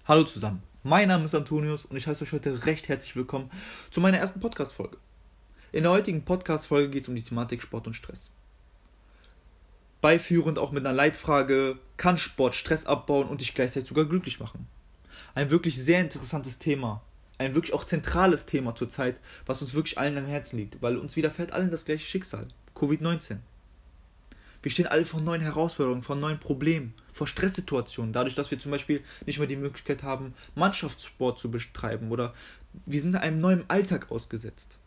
Hallo zusammen, mein Name ist Antonius und ich heiße euch heute recht herzlich willkommen zu meiner ersten Podcast-Folge. In der heutigen Podcast-Folge geht es um die Thematik Sport und Stress. Beiführend auch mit einer Leitfrage, kann Sport Stress abbauen und dich gleichzeitig sogar glücklich machen? Ein wirklich sehr interessantes Thema, ein wirklich auch zentrales Thema zurzeit, was uns wirklich allen am Herzen liegt, weil uns widerfährt allen das gleiche Schicksal, Covid-19. Wir stehen alle vor neuen Herausforderungen, vor neuen Problemen, vor Stresssituationen, dadurch, dass wir zum Beispiel nicht mehr die Möglichkeit haben, Mannschaftssport zu betreiben oder wir sind einem neuen Alltag ausgesetzt.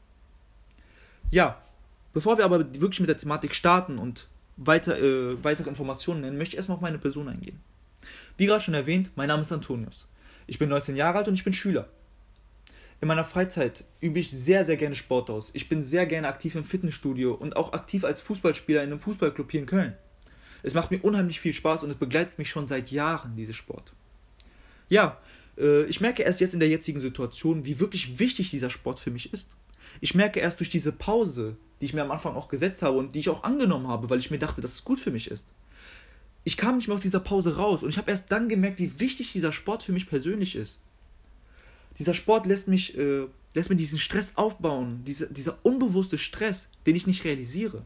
Ja, bevor wir aber wirklich mit der Thematik starten und weitere Informationen nennen, möchte ich erstmal auf meine Person eingehen. Wie gerade schon erwähnt, mein Name ist Antonius. Ich bin 19 Jahre alt und ich bin Schüler. In meiner Freizeit übe ich sehr, sehr gerne Sport aus. Ich bin sehr gerne aktiv im Fitnessstudio und auch aktiv als Fußballspieler in einem Fußballclub hier in Köln. Es macht mir unheimlich viel Spaß und es begleitet mich schon seit Jahren, dieser Sport. Ja, ich merke erst jetzt in der jetzigen Situation, wie wirklich wichtig dieser Sport für mich ist. Ich merke erst durch diese Pause, die ich mir am Anfang auch gesetzt habe und die ich auch angenommen habe, weil ich mir dachte, dass es gut für mich ist. Ich kam nicht mehr aus dieser Pause raus und ich habe erst dann gemerkt, wie wichtig dieser Sport für mich persönlich ist. Dieser Sport lässt mir diesen Stress aufbauen, dieser unbewusste Stress, den ich nicht realisiere.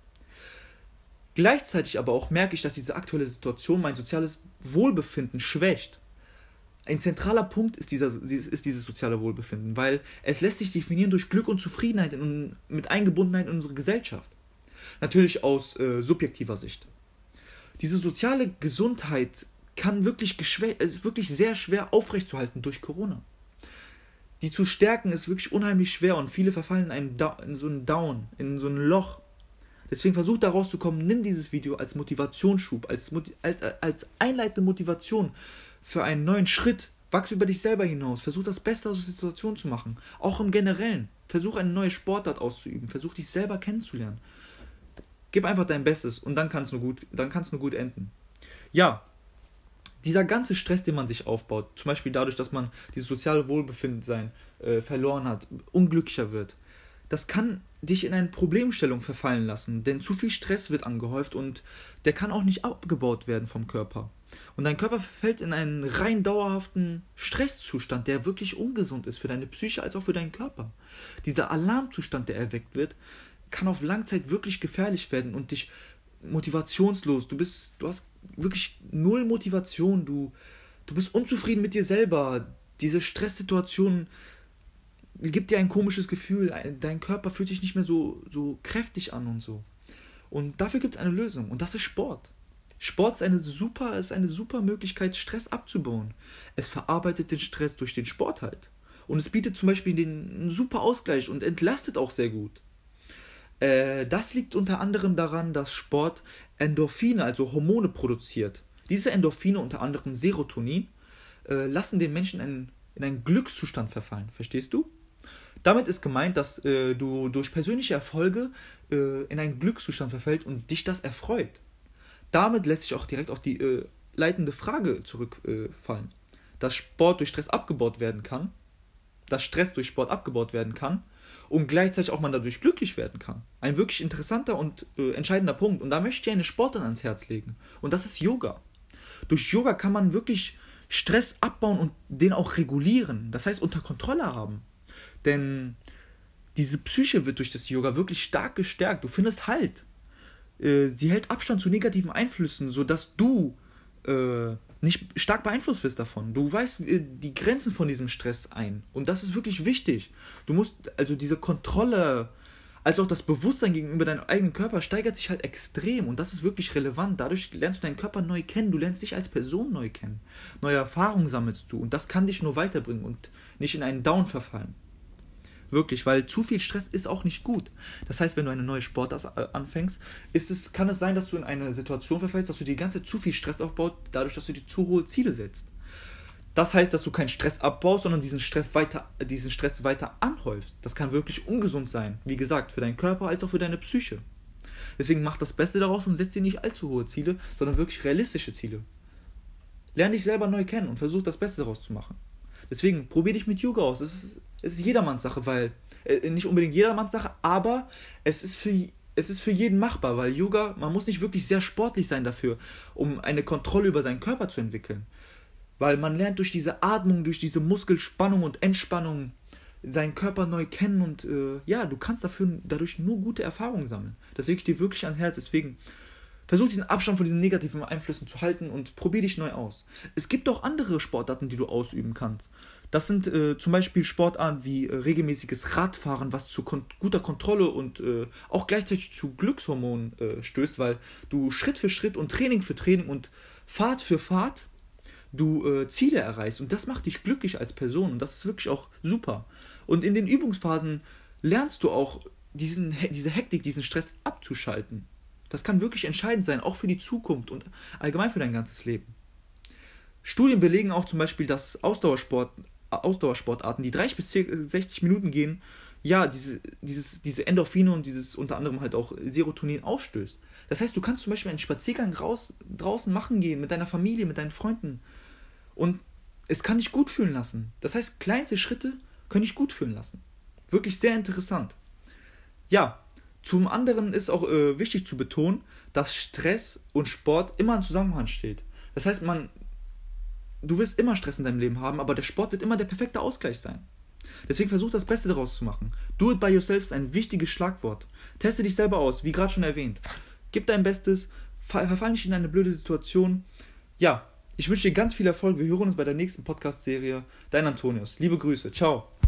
Gleichzeitig aber auch merke ich, dass diese aktuelle Situation mein soziales Wohlbefinden schwächt. Ein zentraler Punkt ist dieses soziale Wohlbefinden, weil es lässt sich definieren durch Glück und Zufriedenheit mit Eingebundenheit in unsere Gesellschaft. Natürlich aus subjektiver Sicht. Diese soziale Gesundheit ist wirklich sehr schwer aufrechtzuerhalten durch Corona. Die zu stärken ist wirklich unheimlich schwer und viele verfallen in so einen Down, in so ein Loch. Deswegen versuch da rauszukommen, nimm dieses Video als Motivationsschub, als einleitende Motivation für einen neuen Schritt. Wachs über dich selber hinaus, versuch das Beste aus der Situation zu machen. Auch im Generellen. Versuch eine neue Sportart auszuüben, versuch dich selber kennenzulernen. Gib einfach dein Bestes und dann kann es nur gut enden. Ja. Dieser ganze Stress, den man sich aufbaut, zum Beispiel dadurch, dass man dieses soziale Wohlbefinden verloren hat, unglücklicher wird, das kann dich in eine Problemstellung verfallen lassen, denn zu viel Stress wird angehäuft und der kann auch nicht abgebaut werden vom Körper. Und dein Körper verfällt in einen rein dauerhaften Stresszustand, der wirklich ungesund ist für deine Psyche als auch für deinen Körper. Dieser Alarmzustand, der erweckt wird, kann auf Langzeit wirklich gefährlich werden und dich motivationslos, du hast wirklich null Motivation, du bist unzufrieden mit dir selber, diese Stresssituation gibt dir ein komisches Gefühl, dein Körper fühlt sich nicht mehr so kräftig an und so. Und dafür gibt es eine Lösung und das ist Sport. Sport ist eine super Möglichkeit, Stress abzubauen. Es verarbeitet den Stress durch den Sport halt. Und es bietet zum Beispiel einen super Ausgleich und entlastet auch sehr gut. Das liegt unter anderem daran, dass Sport Endorphine, also Hormone, produziert. Diese Endorphine, unter anderem Serotonin, lassen den Menschen in einen Glückszustand verfallen. Verstehst du? Damit ist gemeint, dass du durch persönliche Erfolge in einen Glückszustand verfällst und dich das erfreut. Damit lässt sich auch direkt auf die leitende Frage zurückfallen. Dass Sport durch Stress abgebaut werden kann, dass Stress durch Sport abgebaut werden kann, und gleichzeitig auch man dadurch glücklich werden kann. Ein wirklich interessanter und entscheidender Punkt. Und da möchte ich dir eine Sportart ans Herz legen. Und das ist Yoga. Durch Yoga kann man wirklich Stress abbauen und den auch regulieren. Das heißt, unter Kontrolle haben. Denn diese Psyche wird durch das Yoga wirklich stark gestärkt. Du findest Halt. Sie hält Abstand zu negativen Einflüssen, sodass du nicht stark beeinflusst wirst davon. Du weißt die Grenzen von diesem Stress ein. Und das ist wirklich wichtig. Du musst, also diese Kontrolle, als auch das Bewusstsein gegenüber deinem eigenen Körper steigert sich halt extrem. Und das ist wirklich relevant. Dadurch lernst du deinen Körper neu kennen. Du lernst dich als Person neu kennen. Neue Erfahrungen sammelst du. Und das kann dich nur weiterbringen und nicht in einen Down verfallen. Wirklich, weil zu viel Stress ist auch nicht gut. Das heißt, wenn du eine neue Sportart anfängst, kann es sein, dass du in eine Situation verfällst, dass du die ganze Zeit zu viel Stress aufbaust, dadurch, dass du dir zu hohe Ziele setzt. Das heißt, dass du keinen Stress abbaust, sondern diesen Stress weiter anhäufst. Das kann wirklich ungesund sein. Wie gesagt, für deinen Körper als auch für deine Psyche. Deswegen mach das Beste daraus und setz dir nicht allzu hohe Ziele, sondern wirklich realistische Ziele. Lern dich selber neu kennen und versuch das Beste daraus zu machen. Deswegen probier dich mit Yoga aus. Es ist jedermanns Sache, weil nicht unbedingt jedermanns Sache, aber es ist für jeden machbar, weil Yoga, man muss nicht wirklich sehr sportlich sein dafür, um eine Kontrolle über seinen Körper zu entwickeln. Weil man lernt durch diese Atmung, durch diese Muskelspannung und Entspannung seinen Körper neu kennen und ja, du kannst dadurch nur gute Erfahrungen sammeln. Das lege ich dir wirklich ans Herz, deswegen versuch diesen Abstand von diesen negativen Einflüssen zu halten und probier dich neu aus. Es gibt auch andere Sportarten, die du ausüben kannst. Das sind zum Beispiel Sportarten wie regelmäßiges Radfahren, was zu guter Kontrolle und auch gleichzeitig zu Glückshormonen stößt, weil du Schritt für Schritt und Training für Training und Fahrt für Fahrt du Ziele erreichst. Und das macht dich glücklich als Person und das ist wirklich auch super. Und in den Übungsphasen lernst du auch diese Hektik, diesen Stress abzuschalten. Das kann wirklich entscheidend sein, auch für die Zukunft und allgemein für dein ganzes Leben. Studien belegen auch zum Beispiel, dass Ausdauersportarten, die 30 bis 60 Minuten gehen, ja, diese Endorphine und dieses unter anderem halt auch Serotonin ausstößt. Das heißt, du kannst zum Beispiel einen Spaziergang draußen machen gehen, mit deiner Familie, mit deinen Freunden. Und es kann dich gut fühlen lassen. Das heißt, kleinste Schritte können dich gut fühlen lassen. Wirklich sehr interessant. Ja, zum anderen ist auch wichtig zu betonen, dass Stress und Sport immer im Zusammenhang steht. Das heißt, du wirst immer Stress in deinem Leben haben, aber der Sport wird immer der perfekte Ausgleich sein. Deswegen versuch das Beste daraus zu machen. Do it by yourself ist ein wichtiges Schlagwort. Teste dich selber aus, wie gerade schon erwähnt. Gib dein Bestes, verfall nicht in eine blöde Situation. Ja, ich wünsche dir ganz viel Erfolg. Wir hören uns bei der nächsten Podcast-Serie. Dein Antonius. Liebe Grüße. Ciao.